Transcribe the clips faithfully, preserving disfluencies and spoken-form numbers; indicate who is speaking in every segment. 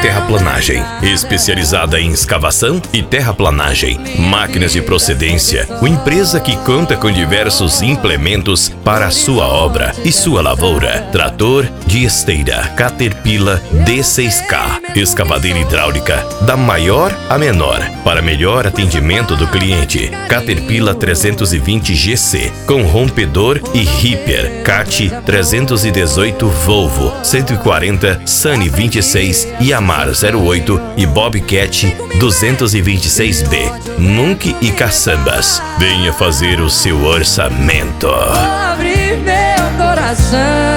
Speaker 1: Terraplanagem, especializada em escavação e terraplanagem. Máquinas de procedência, uma empresa que conta com diversos implementos para a sua obra e sua lavoura. Trator de esteira Caterpillar D seis K, escavadeira hidráulica da maior a menor, para melhor atendimento do cliente. Caterpillar trezentos e vinte G C, com rompedor e Ripper, Cat trezentos e dezoito Volvo, cento e quarenta Sunny vinte e seis, Yamar zero oito e Bobcat duzentos e vinte e seis B, Munk e caçambas. Venha fazer o seu orçamento.
Speaker 2: Abre meu coração.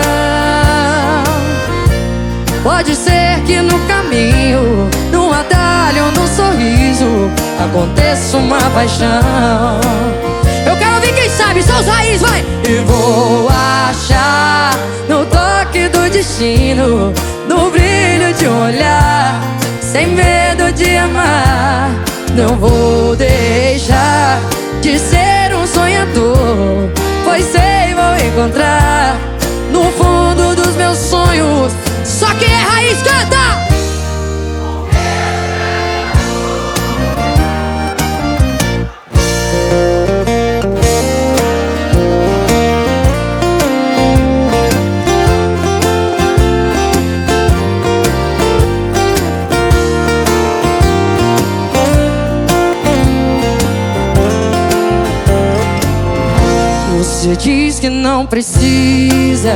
Speaker 2: Pode ser que no caminho, num atalho, num sorriso, aconteça uma paixão. Eu quero ouvir quem sabe, são os raízes, vai! E vou achar no toque do destino, no brilho de um olhar, sem medo de amar. Não vou deixar de ser um sonhador, pois sei vou encontrar no fundo dos meus sonhos. Só quem é raiz canta! Você diz que não precisa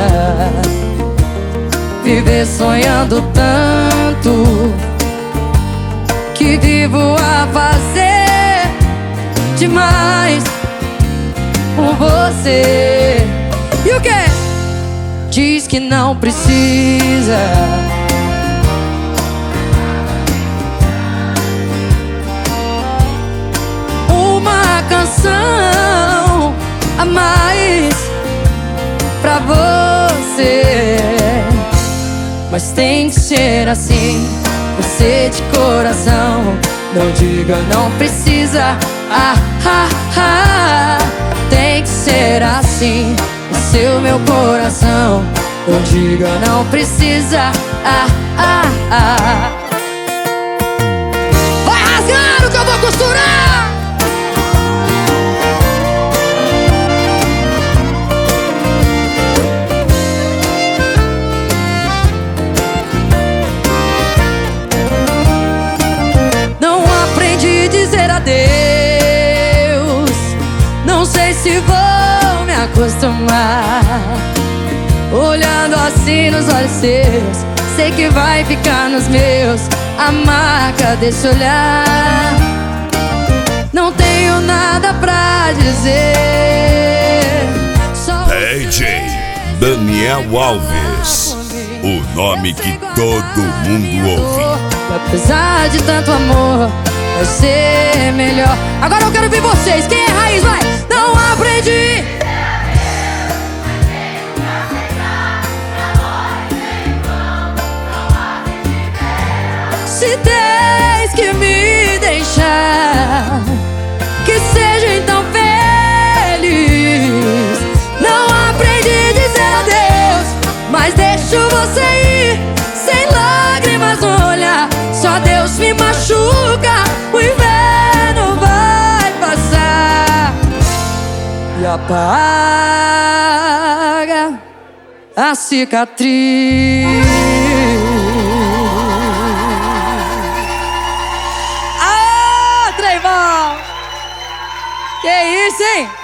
Speaker 2: viver sonhando tanto, que vivo a fazer demais por você. E o quê? Diz que não precisa uma canção a mais pra você, mas tem que ser assim, você de coração. Não diga não precisa, ah, ah, ah. Tem que ser assim, você o meu coração. Não diga não precisa, ah, ah, ah. Vai rasgando que eu vou costurar. Adeus, não sei se vou me acostumar. Olhando assim nos olhos seus, sei que vai ficar nos meus a marca desse olhar. Não tenho nada pra dizer, só
Speaker 3: D J Daniel Alves, o nome que todo mundo ouve.
Speaker 2: Apesar de tanto amor, vai ser melhor. Agora eu quero ver vocês, quem é raiz, vai! Não aprendi. Se tens que me deixar, que seja então feliz. Não aprendi a dizer adeus, mas deixo você ir, sem lágrimas no olhar. Só Deus me machuca, o inverno vai passar e apaga a cicatriz. Ah, Trevão! Que isso, hein?